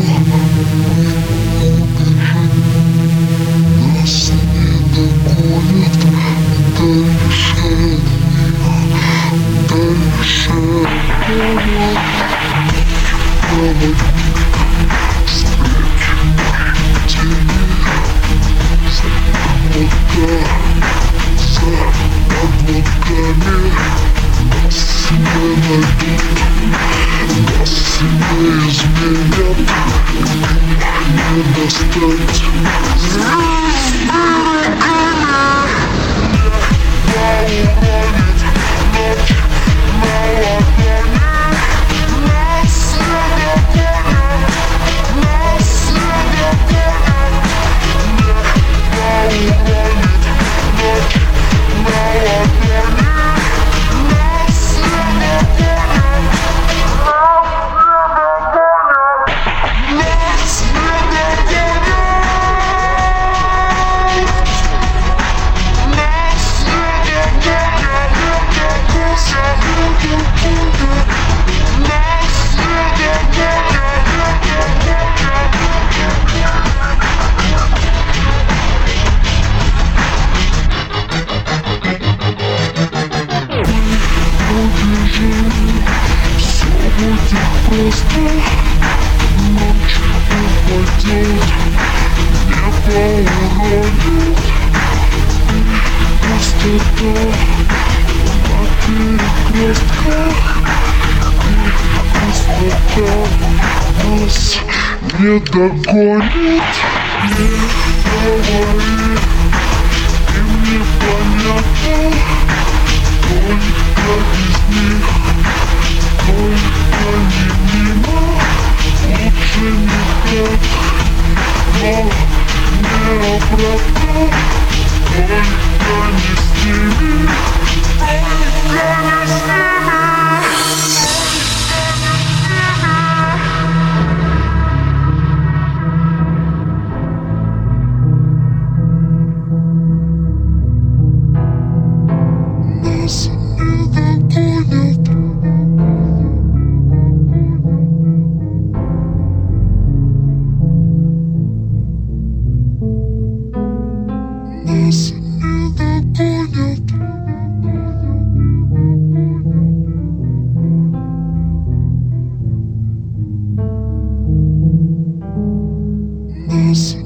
Нас не догонят дальше них, дальше проводник встреч тени, за облаками нас не найдут, нас не изменят, не достать. Все будет просто, ночь упадет, небо уронит, пустота на перекрестках, пустота нас не догонит. Не говори, им непонятно, только без них, только не мимо, лучше никак, но не обратно, только не с ними, только не с ними. Нас не догонят, нас не догонят, нас